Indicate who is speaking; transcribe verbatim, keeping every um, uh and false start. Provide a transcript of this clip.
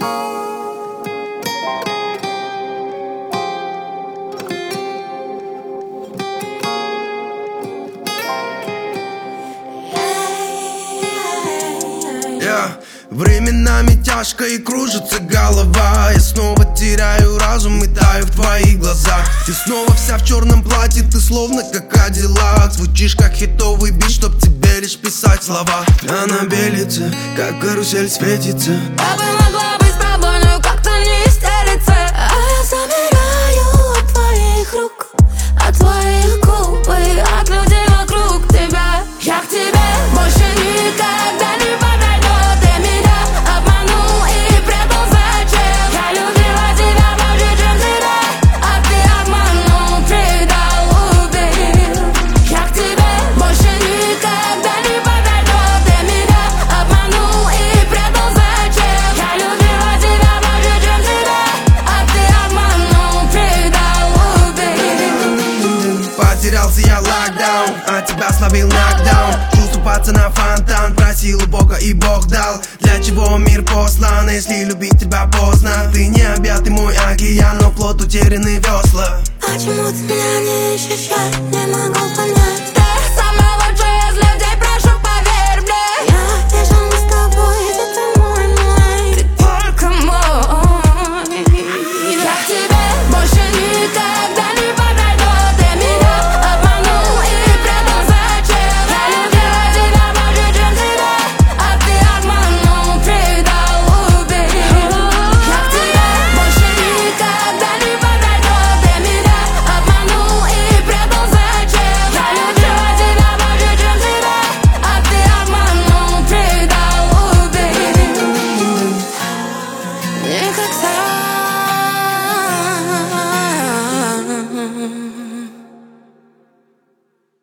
Speaker 1: Временами тяжко и кружится голова. Я снова теряю разум и таю в твоих глазах. Ты снова вся в черном платье, ты словно как Кадиллак. Звучишь как хитовый бит, чтоб тебе лишь писать слова. Она белится, как карусель светится.
Speaker 2: Я бы могла быть с тобой, но как-то не стелится. А я замираю от твоих рук, от твоих губ и от людей вокруг тебя. Я к тебе больше никогда не подойду. Ты меня обманул и предал зачем? Я любила тебя больше, чем тебя, а ты обманул, предал, убил. Я к тебе больше никогда не подойду. Ты меня обманул и предал зачем? Я любила тебя больше, чем тебя, а ты обманул, предал, убил.
Speaker 1: Потерялся я локдаун, а тебя словил нокдаун. Чувствую пацана фонтан, просил у Бога и Бог дал. Для чего мир послан, если любить тебя поздно? Ты не объятый мой океан, но плот утерянный весла.
Speaker 2: Почему ты меня не ищешь, я не могу понять.